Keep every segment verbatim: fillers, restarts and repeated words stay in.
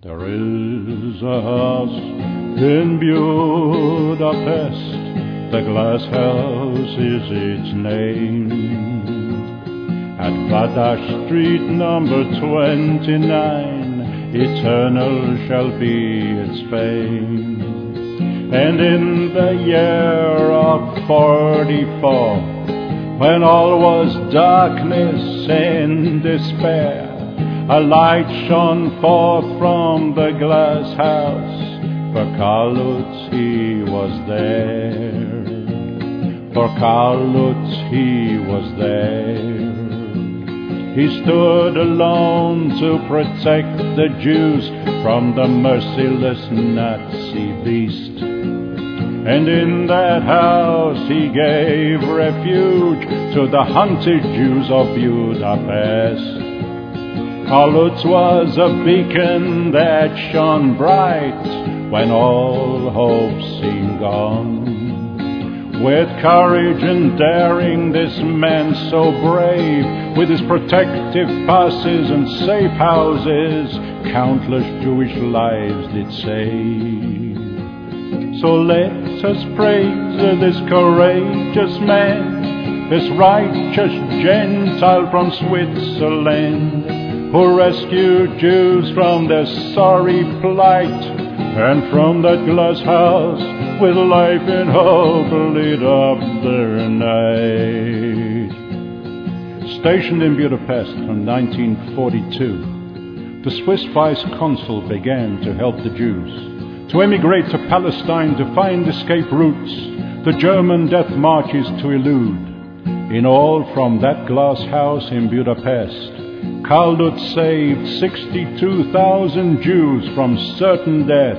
There is a house in Budapest, the glass house is its name. At Vada Street number twenty-nine, eternal shall be its fame. And in the year of forty-four, when all was darkness and despair, a light shone forth from the glass house, for Karl Lutz he was there. For Karl Lutz he was there. He stood alone to protect the Jews from the merciless Nazi beast. And in that house he gave refuge to the hunted Jews of Budapest. Karl Lutz was a beacon that shone bright when all hope seemed gone. With courage and daring, this man so brave, with his protective passes and safe houses, countless Jewish lives did save. So let us praise this courageous man, this righteous Gentile from Switzerland, who rescued Jews from their sorry plight, and from that glass house with life and hope lit up their night. Stationed in Budapest from nineteen forty-two, the Swiss vice consul began to help the Jews to emigrate to Palestine, to find escape routes, the German death marches to elude. In all, from that glass house in Budapest, Karl Lutz saved sixty-two thousand Jews from certain death.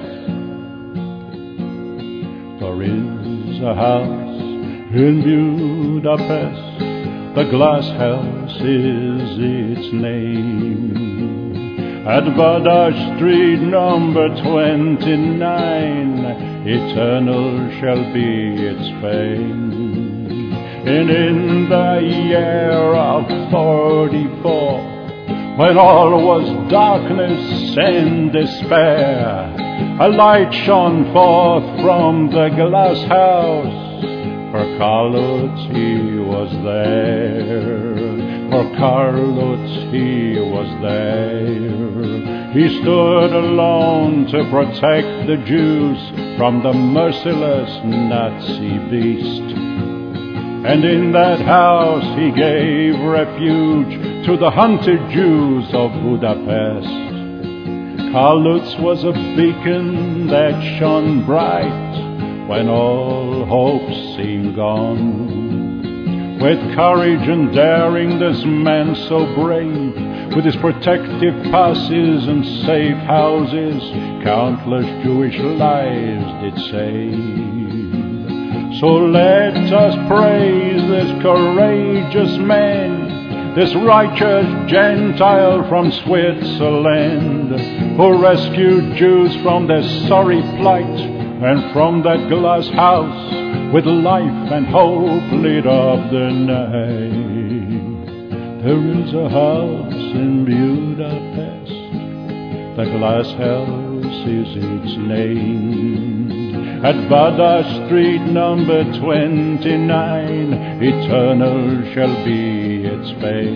There is a house in Budapest, the glass house is its name. At Vada Street number twenty-nine, eternal shall be its fame. And in the year of forty-four, when all was darkness and despair, a light shone forth from the glass house. For Karl Lutz he was there. For Karl Lutz he was there. He stood alone to protect the Jews from the merciless Nazi beast. And in that house he gave refuge to the hunted Jews of Budapest. Karl Lutz was a beacon that shone bright when all hope seemed gone. With courage and daring, this man so brave, with his protective passes and safe houses, countless Jewish lives did save. So let us praise this courageous man, this righteous Gentile from Switzerland, who rescued Jews from their sorry plight, and from that glass house with life and hope lit up the night. There is a house in Budapest, the glass house is its name. At Vada Street number twenty-nine, eternal shall be its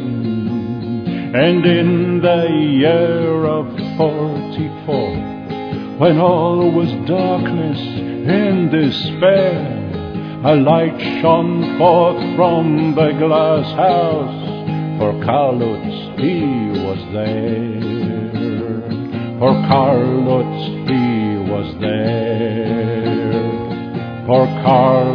fame. And in the year of forty-four, when all was darkness and despair, a light shone forth from the glass house. For Karl Lutz he was there. For Karl Lutz he was there. For Karl